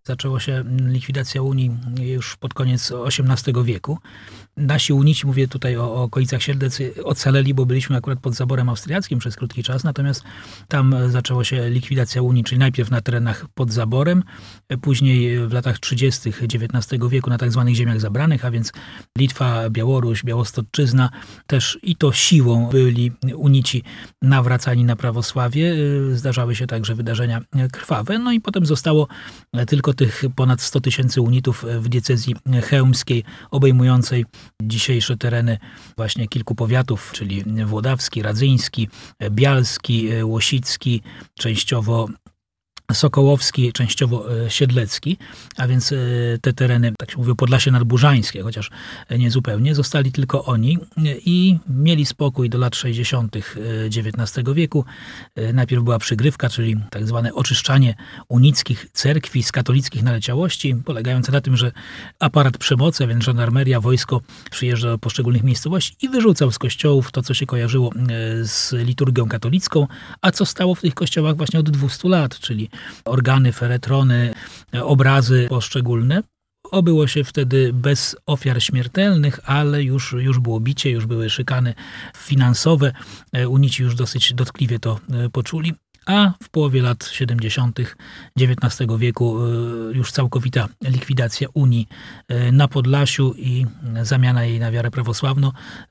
Zaczęła się likwidacja Unii już pod koniec XVIII wieku. Nasi unici, mówię tutaj o okolicach Siedlec, ocaleli, bo byliśmy akurat pod zaborem austriackim przez krótki czas, natomiast tam zaczęła się likwidacja Unii, czyli najpierw na terenach pod zaborem, później w latach 30. XIX wieku na tak zwanych ziemiach zabranych, a więc Litwa, Białoruś, Białostoczczyzna, też i to siłą byli unici nawracani na prawosławie. Zdarzały się także wydarzenia krwawe, no i potem zostało tylko tych ponad 100 000 unitów w diecezji chełmskiej, obejmującej dzisiejsze tereny właśnie kilku powiatów, czyli włodawski, radzyński, bialski, łosicki, częściowo sokołowski, częściowo siedlecki, a więc te tereny, tak się mówi, Podlasie Nadburzańskie, chociaż nie zupełnie, zostali tylko oni i mieli spokój do lat 60. XIX wieku. Najpierw była przygrywka, czyli tak zwane oczyszczanie unickich cerkwi z katolickich naleciałości, polegające na tym, że aparat przemocy, a więc żandarmeria, wojsko przyjeżdża do poszczególnych miejscowości i wyrzucał z kościołów to, co się kojarzyło z liturgią katolicką, a co stało w tych kościołach właśnie od 200 lat, czyli organy, feretrony, obrazy poszczególne. Obyło się wtedy bez ofiar śmiertelnych, ale już było bicie, już były szykany finansowe. Unici już dosyć dotkliwie to poczuli. A w połowie lat 70. XIX wieku już całkowita likwidacja Unii na Podlasiu i zamiana jej na wiarę prawosławną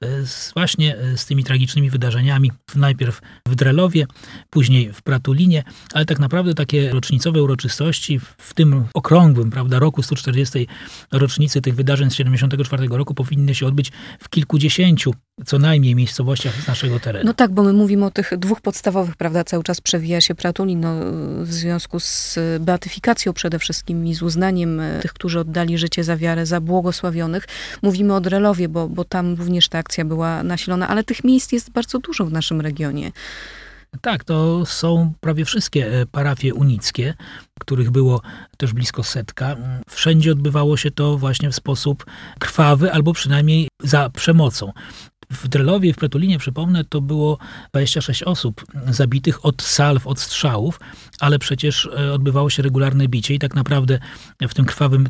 właśnie z tymi tragicznymi wydarzeniami. Najpierw w Drelowie, później w Pratulinie, ale tak naprawdę takie rocznicowe uroczystości w tym okrągłym, prawda, roku 140. rocznicy tych wydarzeń z 74 roku powinny się odbyć w kilkudziesięciu co najmniej miejscowościach z naszego terenu. No tak, bo my mówimy o tych dwóch podstawowych, prawda, cały czas przewija się Pratulin, w związku z beatyfikacją przede wszystkim i z uznaniem tych, którzy oddali życie za wiarę, za błogosławionych. Mówimy o Drelowie, bo tam również ta akcja była nasilona, ale tych miejsc jest bardzo dużo w naszym regionie. Tak, to są prawie wszystkie parafie unickie, których było też blisko 100. Wszędzie odbywało się to właśnie w sposób krwawy, albo przynajmniej za przemocą. W Drelowie i w Pratulinie, przypomnę, to było 26 osób zabitych od salw, od strzałów, ale przecież odbywało się regularne bicie i tak naprawdę w tym krwawym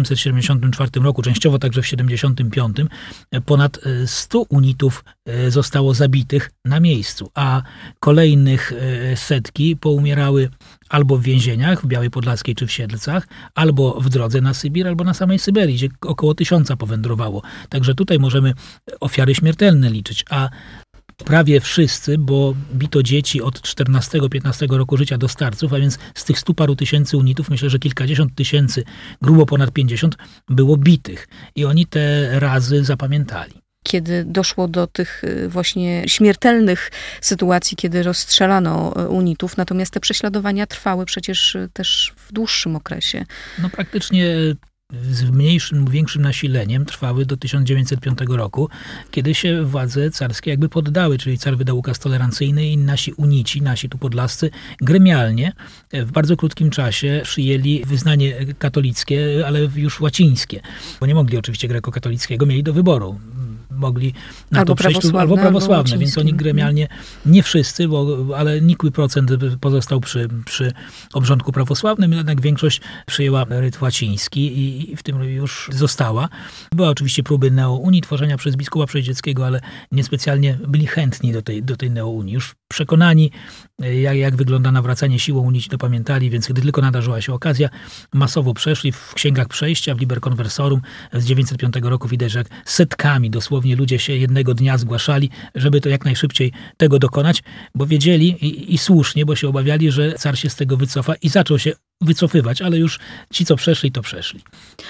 1874 roku, częściowo także w 75, ponad 100 unitów zostało zabitych na miejscu, a kolejnych setki poumierały albo w więzieniach w Białej Podlaskiej czy w Siedlcach, albo w drodze na Sybir, albo na samej Syberii, gdzie około 1000 powędrowało. Także tutaj możemy ofiary śmiertelne liczyć, a prawie wszyscy, bo bito dzieci od 14-15 roku życia do starców, a więc z tych 100 paru tysięcy unitów, myślę, że kilkadziesiąt tysięcy, grubo ponad 50, było bitych. I oni te razy zapamiętali. Kiedy doszło do tych właśnie śmiertelnych sytuacji, kiedy rozstrzelano unitów, natomiast te prześladowania trwały przecież też w dłuższym okresie. No praktycznie z mniejszym, większym nasileniem trwały do 1905 roku, kiedy się władze carskie jakby poddały, czyli car wydał ukaz tolerancyjny i nasi unici, nasi tu podlascy, gremialnie w bardzo krótkim czasie przyjęli wyznanie katolickie, ale już łacińskie, bo nie mogli oczywiście grekokatolickiego, mieli do wyboru. Mogli na to przejść, albo prawosławne, więc oni gremialnie, nie wszyscy, ale nikły procent pozostał przy obrządku prawosławnym, jednak większość przyjęła ryt łaciński i w tym już została. Była oczywiście próby neounii, tworzenia przez biskupa Przejdzieckiego, ale niespecjalnie byli chętni do tej neounii. Już przekonani, jak wygląda nawracanie siłą, unici to pamiętali, więc gdy tylko nadarzyła się okazja, masowo przeszli w księgach przejścia, w Liber Conversorum z 905 roku widać, że jak setkami dosłownie ludzie się jednego dnia zgłaszali, żeby to jak najszybciej tego dokonać, bo wiedzieli i słusznie, bo się obawiali, że car się z tego wycofa i zaczął się wycofywać, ale już ci, co przeszli, to przeszli.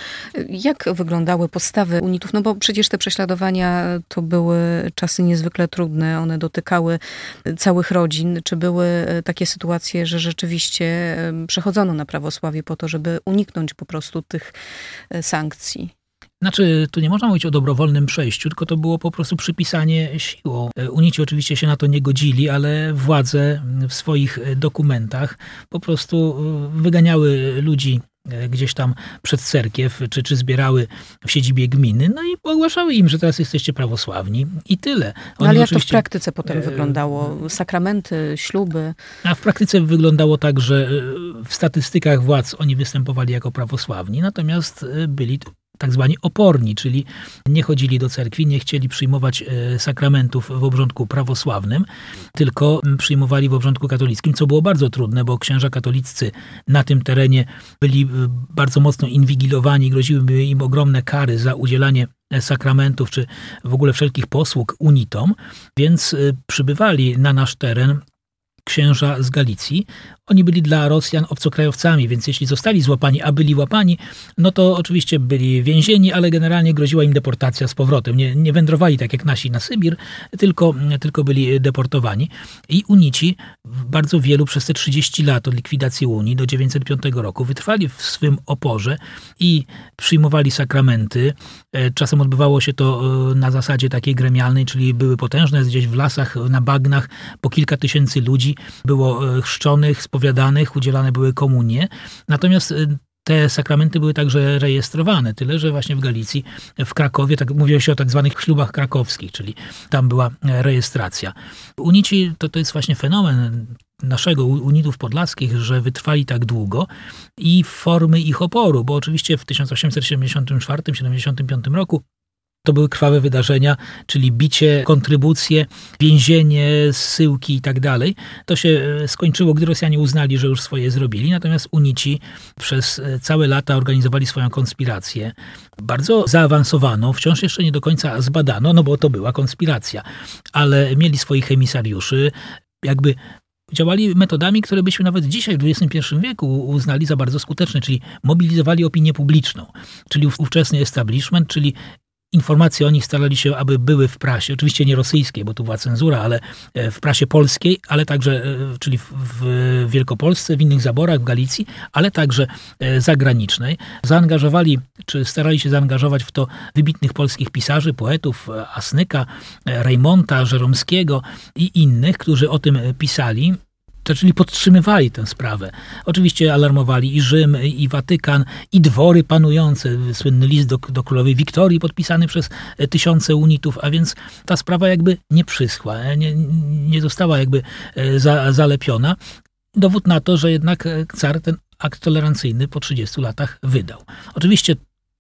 Jak wyglądały postawy unitów? No bo przecież te prześladowania to były czasy niezwykle trudne. One dotykały całych rodzin. Czy były takie sytuacje, że rzeczywiście przechodzono na prawosławie po to, żeby uniknąć po prostu tych sankcji? Znaczy, tu nie można mówić o dobrowolnym przejściu, tylko to było po prostu przypisanie siłą. Unici oczywiście się na to nie godzili, ale władze w swoich dokumentach po prostu wyganiały ludzi gdzieś tam przed cerkiew, czy zbierały w siedzibie gminy, no i ogłaszały im, że teraz jesteście prawosławni i tyle. No ale jak to w praktyce potem wyglądało? Sakramenty, śluby? A w praktyce wyglądało tak, że w statystykach władz oni występowali jako prawosławni, natomiast byli tak zwani oporni, czyli nie chodzili do cerkwi, nie chcieli przyjmować sakramentów w obrządku prawosławnym, tylko przyjmowali w obrządku katolickim, co było bardzo trudne, bo księża katoliccy na tym terenie byli bardzo mocno inwigilowani, groziły im ogromne kary za udzielanie sakramentów, czy w ogóle wszelkich posług unitom, więc przybywali na nasz teren księża z Galicji. Oni byli dla Rosjan obcokrajowcami, więc jeśli zostali złapani, a byli łapani, no to oczywiście byli więzieni, ale generalnie groziła im deportacja z powrotem. Nie wędrowali tak jak nasi na Sybir, tylko byli deportowani. I unici bardzo wielu przez te 30 lat od likwidacji Unii do 905 roku wytrwali w swym oporze i przyjmowali sakramenty. Czasem odbywało się to na zasadzie takiej gremialnej, czyli były potężne gdzieś w lasach, na bagnach, po kilka tysięcy ludzi było chrzczonych, spowiadanych, udzielane były komunie. Natomiast te sakramenty były także rejestrowane, tyle że właśnie w Galicji, w Krakowie, tak mówiło się o tak zwanych ślubach krakowskich, czyli tam była rejestracja. Unici to jest właśnie fenomen naszego unitów podlaskich, że wytrwali tak długo i formy ich oporu, bo oczywiście w 1874-75 roku to były krwawe wydarzenia, czyli bicie, kontrybucje, więzienie, zsyłki i tak dalej. To się skończyło, gdy Rosjanie uznali, że już swoje zrobili. Natomiast unici przez całe lata organizowali swoją konspirację. Bardzo zaawansowaną, wciąż jeszcze nie do końca zbadano, no bo to była konspiracja. Ale mieli swoich emisariuszy, jakby działali metodami, które byśmy nawet dzisiaj w XXI wieku uznali za bardzo skuteczne, czyli mobilizowali opinię publiczną, czyli ówczesny establishment, czyli informacje o nich starali się, aby były w prasie, oczywiście nie rosyjskiej, bo tu była cenzura, ale w prasie polskiej, ale także, czyli w Wielkopolsce, w innych zaborach, w Galicji, ale także zagranicznej. Zaangażowali, czy starali się zaangażować w to wybitnych polskich pisarzy, poetów, Asnyka, Rejmonta, Żeromskiego i innych, którzy o tym pisali. Czyli podtrzymywali tę sprawę. Oczywiście alarmowali i Rzym, i Watykan, i dwory panujące. Słynny list do królowej Wiktorii podpisany przez tysiące unitów, a więc ta sprawa jakby nie przyschła, nie została jakby zalepiona. Dowód na to, że jednak car ten akt tolerancyjny po 30 latach wydał. Oczywiście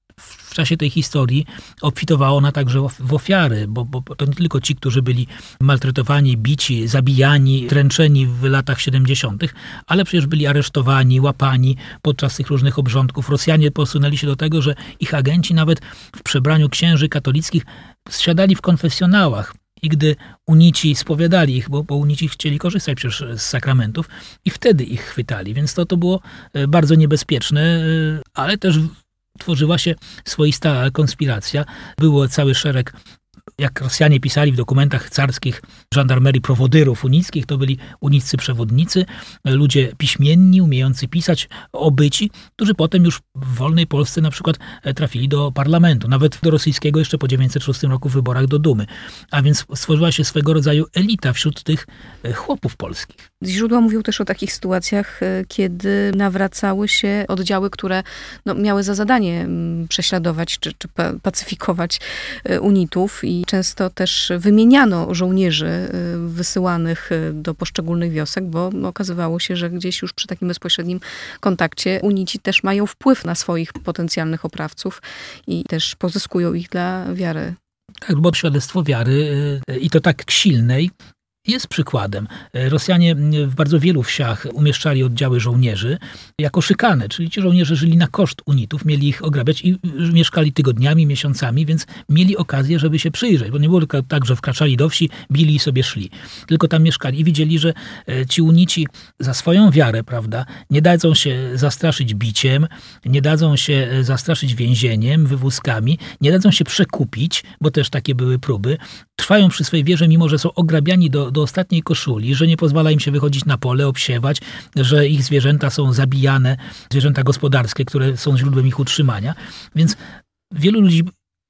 w czasie tej historii obfitowała ona także w ofiary, bo to nie tylko ci, którzy byli maltretowani, bici, zabijani, dręczeni w latach 70., ale przecież byli aresztowani, łapani podczas tych różnych obrządków. Rosjanie posunęli się do tego, że ich agenci nawet w przebraniu księży katolickich zsiadali w konfesjonałach. I gdy unici spowiadali ich, bo unici chcieli korzystać przecież z sakramentów i wtedy ich chwytali. Więc to było bardzo niebezpieczne, ale też tworzyła się swoista konspiracja. Było cały szereg, jak Rosjanie pisali w dokumentach carskich, żandarmerii prowodyrów unickich, to byli uniccy przewodnicy, ludzie piśmienni, umiejący pisać, obyci, którzy potem już w wolnej Polsce na przykład trafili do parlamentu, nawet do rosyjskiego jeszcze po 906 roku w wyborach do Dumy. A więc stworzyła się swego rodzaju elita wśród tych chłopów polskich. Źródła mówią też o takich sytuacjach, kiedy nawracały się oddziały, które miały za zadanie prześladować czy pacyfikować unitów i często też wymieniano żołnierzy wysyłanych do poszczególnych wiosek, bo okazywało się, że gdzieś już przy takim bezpośrednim kontakcie unici też mają wpływ na swoich potencjalnych oprawców i też pozyskują ich dla wiary. Tak, bo świadectwo wiary i to tak silnej jest przykładem. Rosjanie w bardzo wielu wsiach umieszczali oddziały żołnierzy jako szykanę, czyli ci żołnierze żyli na koszt unitów, mieli ich ograbiać i mieszkali tygodniami, miesiącami, więc mieli okazję, żeby się przyjrzeć, bo nie było tylko tak, że wkraczali do wsi, bili i sobie szli. Tylko tam mieszkali i widzieli, że ci unici za swoją wiarę, prawda, nie dadzą się zastraszyć biciem, nie dadzą się zastraszyć więzieniem, wywózkami, nie dadzą się przekupić, bo też takie były próby. Trwają przy swojej wierze, mimo że są ograbiani do ostatniej koszuli, że nie pozwala im się wychodzić na pole, obsiewać, że ich zwierzęta są zabijane, zwierzęta gospodarskie, które są źródłem ich utrzymania. Więc wielu ludzi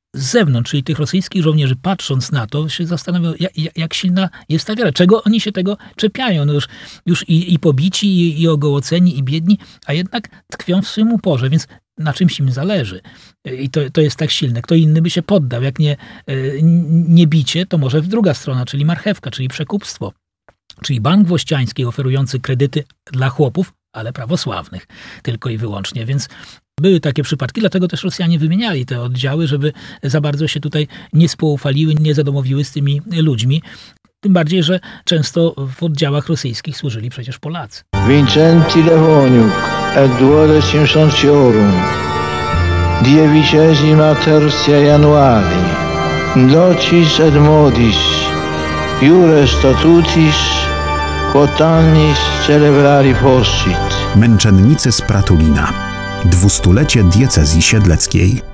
z zewnątrz, czyli tych rosyjskich żołnierzy, patrząc na to, się zastanawiają, jak silna jest ta wiara. Czego oni się tego czepiają? No już i pobici, i ogołoceni, i biedni, a jednak tkwią w swym uporze, więc na czymś im zależy. I to jest tak silne. Kto inny by się poddał. Jak nie bicie, to może w druga strona, czyli marchewka, czyli przekupstwo. Czyli Bank Włościański oferujący kredyty dla chłopów, ale prawosławnych tylko i wyłącznie. Więc były takie przypadki, dlatego też Rosjanie wymieniali te oddziały, żeby za bardzo się tutaj nie spoufaliły, nie zadomowiły z tymi ludźmi. Tym bardziej, że często w oddziałach rosyjskich służyli przecież Polacy. Vincenti Lewoniuk, et duodecimsontiorum, dievicesima tertia Januari, nocis et modis, iure statutis, quotannis celebrari possit. Męczennicy z Pratulina. 200-lecie diecezji siedleckiej.